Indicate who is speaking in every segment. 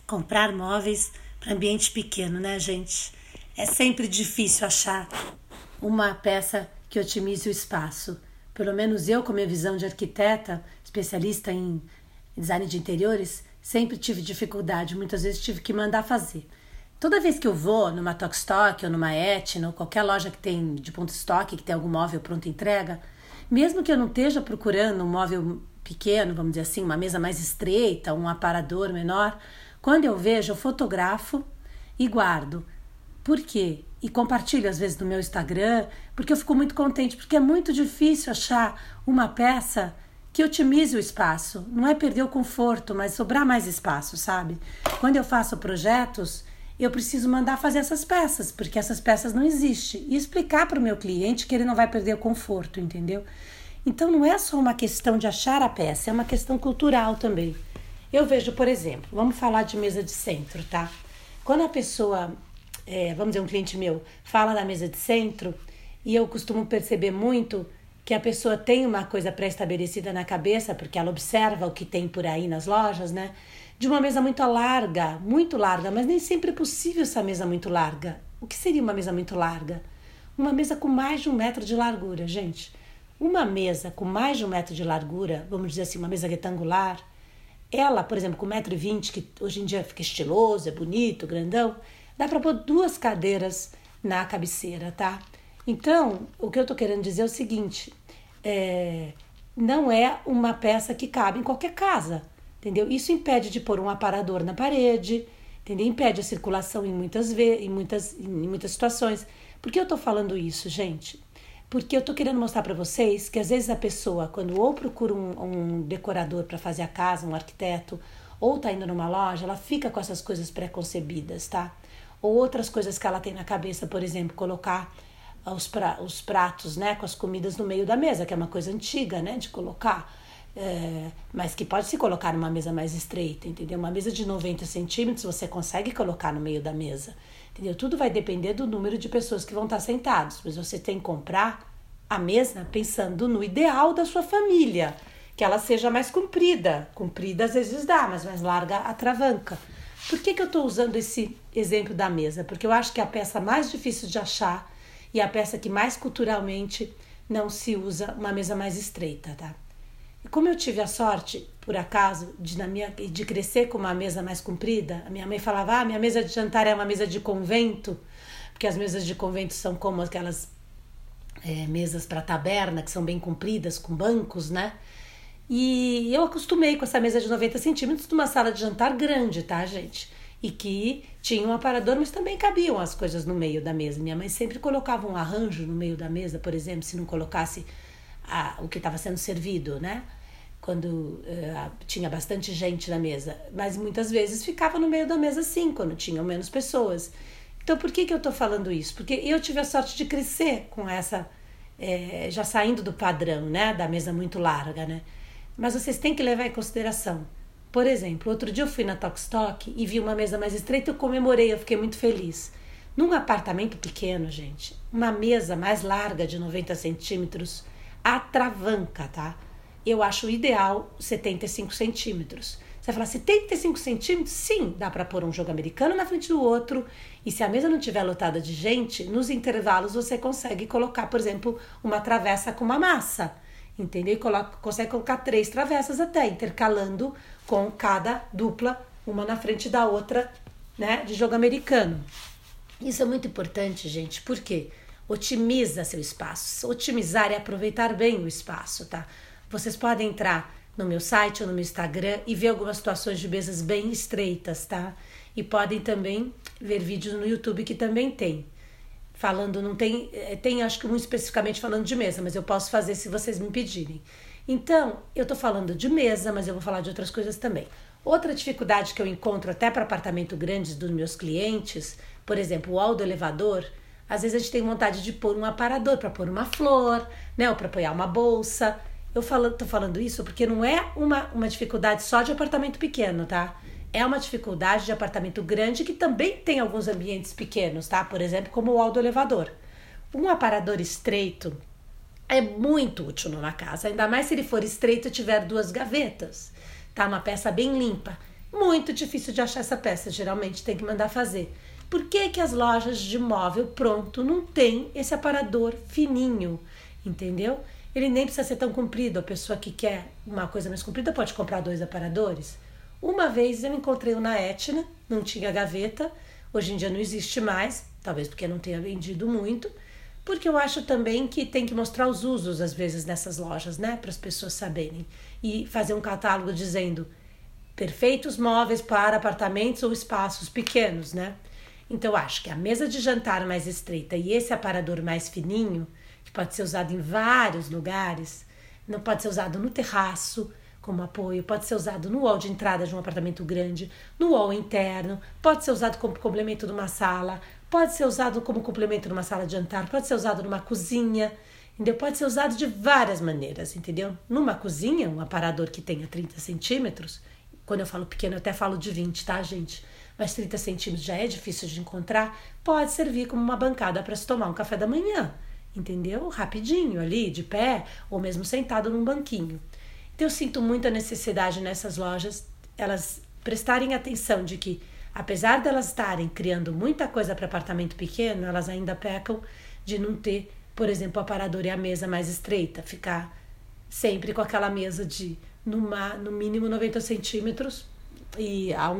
Speaker 1: Comprar móveis para ambiente pequeno, né, gente? É sempre difícil achar uma peça que otimize o espaço. Pelo menos eu, com a minha visão de arquiteta, especialista em design de interiores, sempre tive dificuldade. Muitas vezes tive que mandar fazer. Toda vez que eu vou numa Tokstok ou numa Etna ou qualquer loja que tem de ponto estoque, que tem algum móvel pronto entrega, mesmo que eu não esteja procurando um móvel pequeno, vamos dizer assim, uma mesa mais estreita, um aparador menor, quando eu vejo, eu fotografo e guardo. Por quê? E compartilho às vezes no meu Instagram, porque eu fico muito contente, porque é muito difícil achar uma peça que otimize o espaço. Não é perder o conforto, mas sobrar mais espaço, sabe? Quando eu faço projetos, eu preciso mandar fazer essas peças, porque essas peças não existem. E explicar para o meu cliente que ele não vai perder o conforto, entendeu? Então não é só uma questão de achar a peça, é uma questão cultural também. Eu vejo, por exemplo, vamos falar de mesa de centro, tá? Quando a pessoa, vamos dizer, um cliente meu, fala da mesa de centro, e eu costumo perceber muito que a pessoa tem uma coisa pré-estabelecida na cabeça, porque ela observa o que tem por aí nas lojas, né? De uma mesa muito larga, mas nem sempre é possível essa mesa muito larga. O que seria uma mesa muito larga? Uma mesa com mais de 1 metro de largura, gente. Uma mesa com mais de 1 metro de largura, vamos dizer assim, uma mesa retangular, ela, por exemplo, com 1,20 m, que hoje em dia fica estiloso, é bonito, grandão, dá para pôr 2 cadeiras na cabeceira, tá? Então, o que eu tô querendo dizer é o seguinte, não é uma peça que cabe em qualquer casa, entendeu? Isso impede de pôr um aparador na parede, entendeu? Impede a circulação em muitas situações. Por que eu tô falando isso, gente? Porque eu tô querendo mostrar para vocês que às vezes a pessoa, quando ou procura um decorador para fazer a casa, um arquiteto, ou tá indo numa loja, ela fica com essas coisas pré-concebidas, tá? Ou outras coisas que ela tem na cabeça, por exemplo, colocar os pratos, né, com as comidas no meio da mesa, que é uma coisa antiga, né, de colocar, mas que pode se colocar numa mesa mais estreita, entendeu? Uma mesa de 90 centímetros você consegue colocar no meio da mesa, entendeu? Tudo vai depender do número de pessoas que vão estar sentados, mas você tem que comprar a mesa pensando no ideal da sua família, que ela seja mais comprida. Comprida às vezes dá, mas mais larga atravanca. Por que eu estou usando esse exemplo da mesa? Porque eu acho que é a peça mais difícil de achar e a peça que mais culturalmente não se usa uma mesa mais estreita, tá? E como eu tive a sorte, por acaso, de crescer com uma mesa mais comprida, a minha mãe falava, minha mesa de jantar é uma mesa de convento, porque as mesas de convento são como aquelas mesas para taberna, que são bem compridas, com bancos, né? E eu acostumei com essa mesa de 90 centímetros de uma sala de jantar grande, tá, gente? E que tinha um aparador, mas também cabiam as coisas no meio da mesa. Minha mãe sempre colocava um arranjo no meio da mesa, por exemplo, se não colocasse o que estava sendo servido, né? Quando tinha bastante gente na mesa. Mas muitas vezes ficava no meio da mesa sim, quando tinham menos pessoas. Então, por que eu tô falando isso? Porque eu tive a sorte de crescer com essa, já saindo do padrão, né? Da mesa muito larga, né? Mas vocês têm que levar em consideração. Por exemplo, outro dia eu fui na Tokstok e vi uma mesa mais estreita, eu comemorei, eu fiquei muito feliz. Num apartamento pequeno, gente, uma mesa mais larga de 90 centímetros atravanca, tá? Eu acho ideal 75 centímetros. Você vai falar, 75 centímetros? Sim, dá para pôr um jogo americano na frente do outro. E se a mesa não estiver lotada de gente, nos intervalos você consegue colocar, por exemplo, uma travessa com uma massa. Entendeu? E consegue colocar 3 travessas até, intercalando com cada dupla, uma na frente da outra, né, de jogo americano. Isso é muito importante, gente, porque otimiza seu espaço. Otimizar é aproveitar bem o espaço, tá? Vocês podem entrar no meu site ou no meu Instagram e ver algumas situações de mesas bem estreitas, tá? E podem também ver vídeos no YouTube que também tem. Falando, não tem acho que um especificamente falando de mesa, mas eu posso fazer se vocês me pedirem. Então, eu tô falando de mesa, mas eu vou falar de outras coisas também. Outra dificuldade que eu encontro até para apartamento grandes dos meus clientes, por exemplo, o hall do elevador, às vezes a gente tem vontade de pôr um aparador para pôr uma flor, né, ou para apoiar uma bolsa. Tô falando isso porque não é uma dificuldade só de apartamento pequeno, tá? É uma dificuldade de apartamento grande que também tem alguns ambientes pequenos, tá? Por exemplo, como o hall do elevador. Um aparador estreito é muito útil numa casa, ainda mais se ele for estreito e tiver 2 gavetas, tá? Uma peça bem limpa. Muito difícil de achar essa peça, geralmente tem que mandar fazer. Por que que as lojas de móvel pronto não tem esse aparador fininho, entendeu? Ele nem precisa ser tão comprido, a pessoa que quer uma coisa mais comprida pode comprar 2 aparadores. Uma vez eu encontrei um na Etna, não tinha gaveta, hoje em dia não existe mais, talvez porque não tenha vendido muito, porque eu acho também que tem que mostrar os usos às vezes nessas lojas, né, para as pessoas saberem, e fazer um catálogo dizendo perfeitos móveis para apartamentos ou espaços pequenos, né? Então eu acho que a mesa de jantar mais estreita e esse aparador mais fininho, que pode ser usado em vários lugares, não pode ser usado no terraço como apoio, pode ser usado no hall de entrada de um apartamento grande, no hall interno, pode ser usado como complemento de uma sala, pode ser usado como complemento de uma sala de jantar, pode ser usado numa cozinha, entendeu? Pode ser usado de várias maneiras, entendeu? Numa cozinha, um aparador que tenha 30 centímetros, quando eu falo pequeno eu até falo de 20, tá, gente? Mas 30 centímetros já é difícil de encontrar, pode servir como uma bancada para se tomar um café da manhã, entendeu? Rapidinho ali, de pé, ou mesmo sentado num banquinho. Então eu sinto muita necessidade nessas lojas, elas prestarem atenção de que, apesar delas estarem criando muita coisa para apartamento pequeno, elas ainda pecam de não ter, por exemplo, o aparador e a mesa mais estreita, ficar sempre com aquela mesa de no mínimo 90 centímetros e a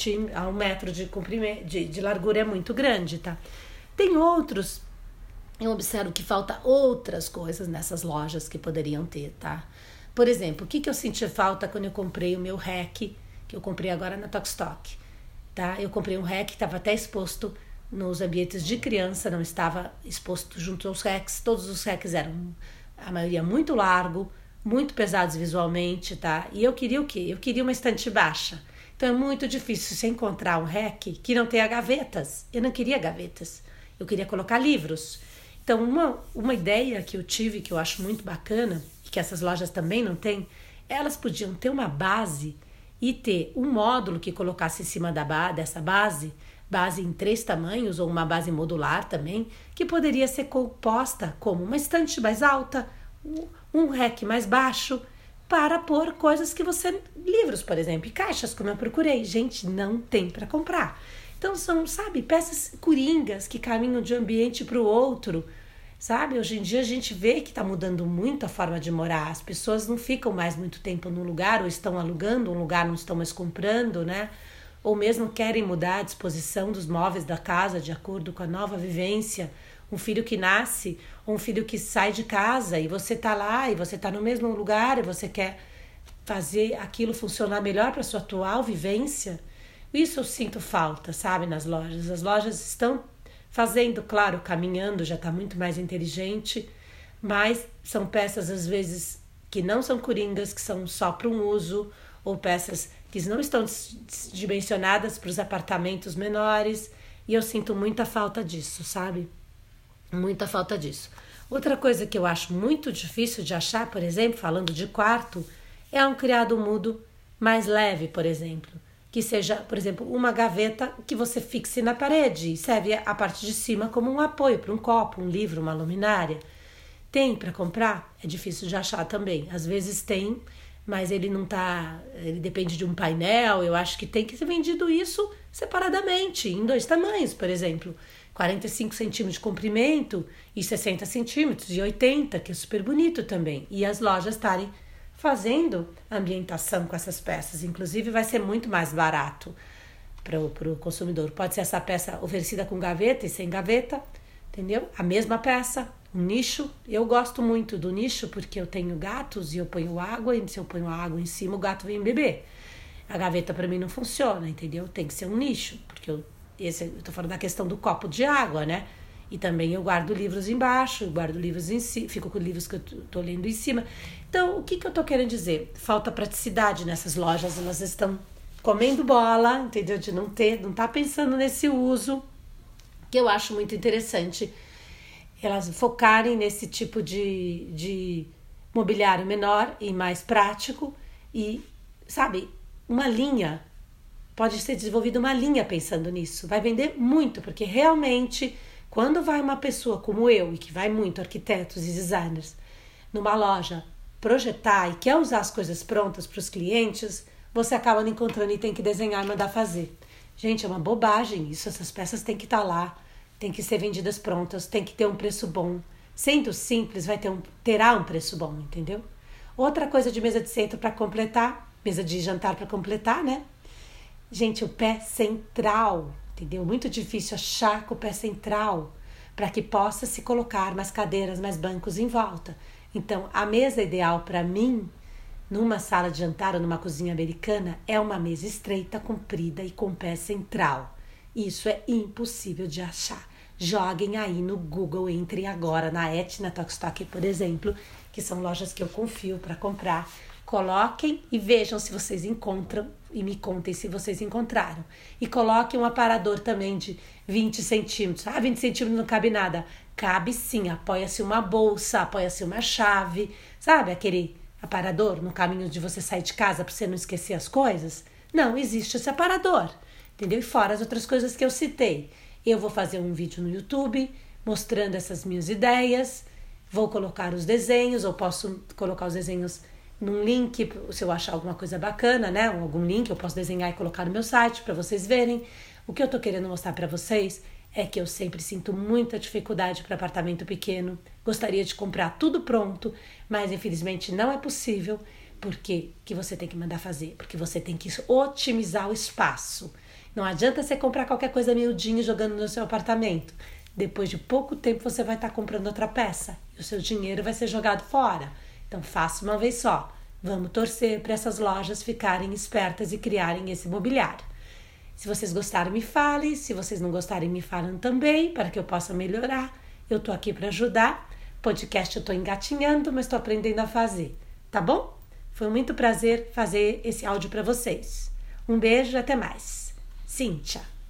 Speaker 1: 1 metro de comprimento, de largura é muito grande, tá? Tem outros, eu observo que falta outras coisas nessas lojas que poderiam ter, tá? Por exemplo, o que eu senti falta quando eu comprei o meu rack, que eu comprei agora na Tokstok, tá? Eu comprei um rack que estava até exposto nos ambientes de criança, não estava exposto junto aos racks, todos os racks eram, a maioria, muito largo, muito pesados visualmente, tá? E eu queria o quê? Eu queria uma estante baixa. Então é muito difícil você encontrar um rack que não tenha gavetas. Eu não queria gavetas, eu queria colocar livros. Então uma ideia que eu tive, que eu acho muito bacana, e que essas lojas também não têm, elas podiam ter uma base e ter um módulo que colocasse em cima dessa base em 3 tamanhos, ou uma base modular também, que poderia ser composta como uma estante mais alta, um rack mais baixo, para pôr coisas que você... livros, por exemplo, e caixas, como eu procurei. Gente, não tem para comprar. Então são, sabe, peças coringas que caminham de um ambiente para o outro, sabe? Hoje em dia a gente vê que está mudando muito a forma de morar. As pessoas não ficam mais muito tempo num lugar, ou estão alugando um lugar, não estão mais comprando, né? Ou mesmo querem mudar a disposição dos móveis da casa de acordo com a nova vivência. Um filho que nasce, ou um filho que sai de casa e você tá lá e você tá no mesmo lugar e você quer fazer aquilo funcionar melhor para sua atual vivência. Isso eu sinto falta, sabe, nas lojas. As lojas estão fazendo, claro, caminhando, já está muito mais inteligente, mas são peças às vezes que não são coringas, que são só para um uso, ou peças que não estão dimensionadas para os apartamentos menores, e eu sinto muita falta disso, sabe? Muita falta disso. Outra coisa que eu acho muito difícil de achar, por exemplo, falando de quarto, é um criado mudo mais leve, por exemplo. Que seja, por exemplo, uma gaveta que você fixe na parede e serve a parte de cima como um apoio para um copo, um livro, uma luminária. Tem para comprar? É difícil de achar também. Às vezes tem, mas ele não tá... ele depende de um painel. Eu acho que tem que ser vendido isso separadamente, em 2 tamanhos, por exemplo. 45 centímetros de comprimento e 60 centímetros e 80, que é super bonito também. E as lojas estarem fazendo ambientação com essas peças. Inclusive vai ser muito mais barato para o consumidor. Pode ser essa peça oferecida com gaveta e sem gaveta, entendeu? A mesma peça, um nicho. Eu gosto muito do nicho porque eu tenho gatos e eu ponho água, e se eu ponho água em cima o gato vem beber. A gaveta para mim não funciona, entendeu? Tem que ser um nicho, porque eu tô falando da questão do copo de água, né? E também eu guardo livros embaixo, guardo livros em cima, fico com livros que eu tô lendo em cima. Então, o que eu tô querendo dizer? Falta praticidade nessas lojas, elas estão comendo bola, entendeu? De não tá pensando nesse uso, que eu acho muito interessante. Elas focarem nesse tipo de mobiliário menor e mais prático e, sabe, uma linha. Pode ser desenvolvida uma linha pensando nisso. Vai vender muito, porque realmente, quando vai uma pessoa como eu, e que vai muito, arquitetos e designers, numa loja projetar e quer usar as coisas prontas para os clientes, você acaba não encontrando e tem que desenhar e mandar fazer. Gente, é uma bobagem isso. Essas peças têm que estar lá, tem que ser vendidas prontas, tem que ter um preço bom. Sendo simples, terá um preço bom, entendeu? Outra coisa de mesa de centro para completar, mesa de jantar para completar, né? Gente, o pé central, entendeu? Muito difícil achar com o pé central para que possa se colocar mais cadeiras, mais bancos em volta. Então, a mesa ideal para mim, numa sala de jantar ou numa cozinha americana, é uma mesa estreita, comprida e com pé central. Isso é impossível de achar. Joguem aí no Google, entrem agora na Etna Tokstok, por exemplo, que são lojas que eu confio para comprar. Coloquem e vejam se vocês encontram e me contem se vocês encontraram. E coloquem um aparador também de 20 centímetros. 20 centímetros não cabe nada. Cabe sim, apoia-se uma bolsa, apoia-se uma chave. Sabe aquele aparador no caminho de você sair de casa para você não esquecer as coisas? Não, existe esse aparador, entendeu? E fora as outras coisas que eu citei. Eu vou fazer um vídeo no YouTube mostrando essas minhas ideias. Vou colocar os desenhos, ou posso colocar os desenhos num link, se eu achar alguma coisa bacana, né? Algum link eu posso desenhar e colocar no meu site para vocês verem. O que eu tô querendo mostrar para vocês é que eu sempre sinto muita dificuldade para apartamento pequeno. Gostaria de comprar tudo pronto, mas infelizmente não é possível. Porque que você tem que mandar fazer? Porque você tem que otimizar o espaço. Não adianta você comprar qualquer coisa miudinha e jogando no seu apartamento. Depois de pouco tempo você vai estar comprando outra peça e o seu dinheiro vai ser jogado fora. Então faça uma vez só. Vamos torcer para essas lojas ficarem espertas e criarem esse mobiliário. Se vocês gostaram, me falem. Se vocês não gostarem, me falem também, para que eu possa melhorar. Eu tô aqui para ajudar. Podcast eu tô engatinhando, mas tô aprendendo a fazer. Tá bom? Foi muito prazer fazer esse áudio para vocês. Um beijo e até mais. Cíntia.